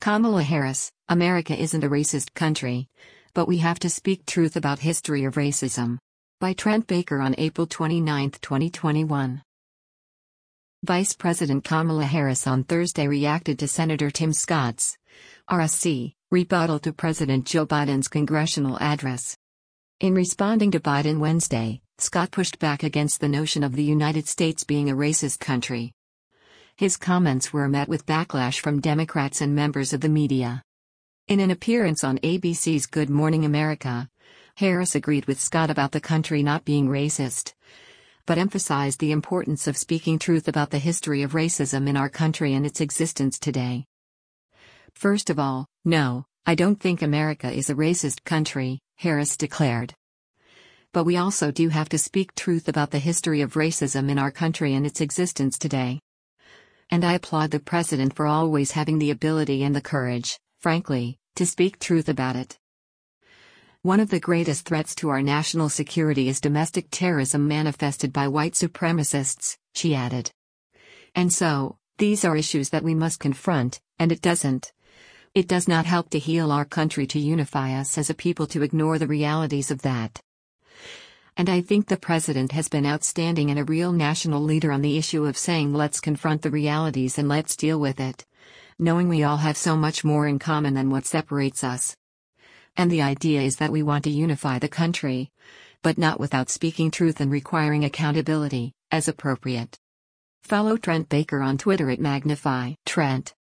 Kamala Harris, America isn't a racist country. But we have to speak truth about history of racism. By Trent Baker on April 29, 2021. Vice President Kamala Harris on Thursday reacted to Senator Tim Scott's RSC rebuttal to President Joe Biden's congressional address. In responding to Biden Wednesday, Scott pushed back against the notion of the United States being a racist country. His comments were met with backlash from Democrats and members of the media. In an appearance on ABC's Good Morning America, Harris agreed with Scott about the country not being racist, but emphasized the importance of speaking truth about the history of racism in our country and its existence today. First of all, no, I don't think America is a racist country, Harris declared. But we also do have to speak truth about the history of racism in our country and its existence today. And I applaud the president for always having the ability and the courage, frankly, to speak truth about it. One of the greatest threats to our national security is domestic terrorism manifested by white supremacists, she added. And so, these are issues that we must confront, and it does not help to heal our country to unify us as a people to ignore the realities of that. And I think the president has been outstanding and a real national leader on the issue of saying let's confront the realities and let's deal with it, knowing we all have so much more in common than what separates us. And the idea is that we want to unify the country, but not without speaking truth and requiring accountability, as appropriate. Follow Trent Baker on Twitter at Magnify Trent.